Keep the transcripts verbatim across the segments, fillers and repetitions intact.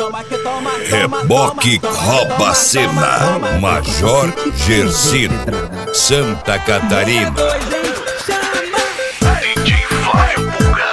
Reboque rouba cena. Major Gersino, Santa Catarina. D J Flávio Puga.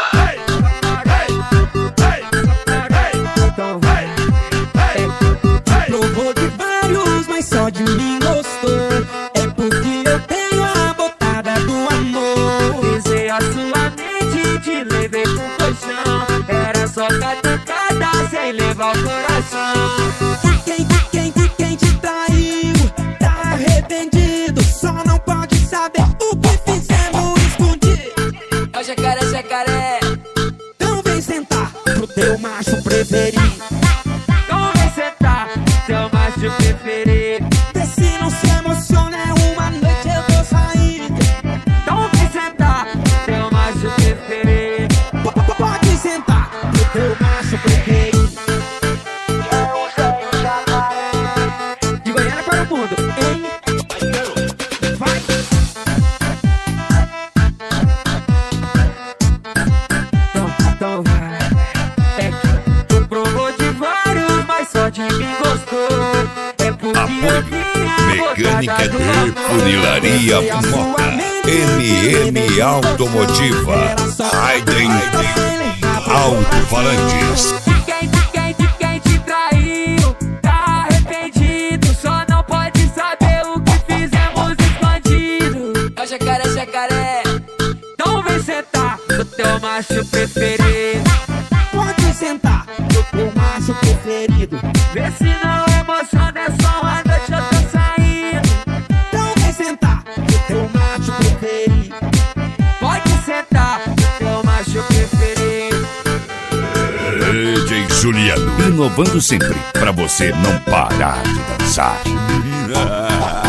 Provou de vários, mas só de mim gostou. É porque eu tenho a botada do amor. Pisei a sua mente, te levei pro colchão. Era só catucada sem levar o coração. Quem, quem, quem te traiu, tá arrependido. Só não pode saber o que fizemos escondido. É o jacaré, jacaré. Então vem sentar pro teu macho preferido. Então vem sentar pro teu macho preferido. Vê se não se emociona, é uma noite eu tô saindo. Então vem sentar pro teu macho preferido. P- Pode sentar pro teu macho preferido. De Goiânia para o mundo, hein? Vai! Então, então vai. É que tu provou de vários, mas só de mim gostou. É porque eu tinha Mecânica botada do de amor. Funilaria Moca. M M Automotiva. Aiden Alto-Falantes. Quem, quem, quem te traiu, tá arrependido. Só não pode saber o que fizemos escondido. É o jacaré, jacaré. Então vem sentar no teu macho preferido. Pode sentar no teu macho preferido. Vê se não emociona, é só uma noite eu tô saindo. Então vem sentar no teu macho preferido. Pode sentar no teu macho preferido. D J Juliano, inovando sempre pra você não parar de dançar.